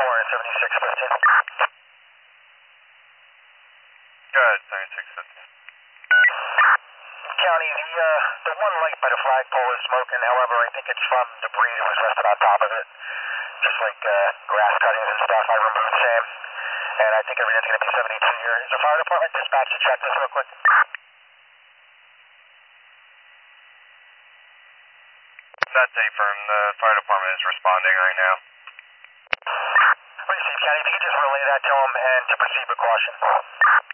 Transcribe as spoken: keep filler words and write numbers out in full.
Orange seventy-six fifteen. Go ahead, seventy-six fifteen. County, the uh, the one light by the flagpole is smoking. However, I think it's from debris that was rested on top of it, just like uh, grass cuttings and stuff. I removed Sam, and I think everything's going to be seventy-two here. Is the fire department dispatch to check this real quick? That's a firm. The fire department is responding right now. Receive, County. If you could just relay that to them and to proceed with caution.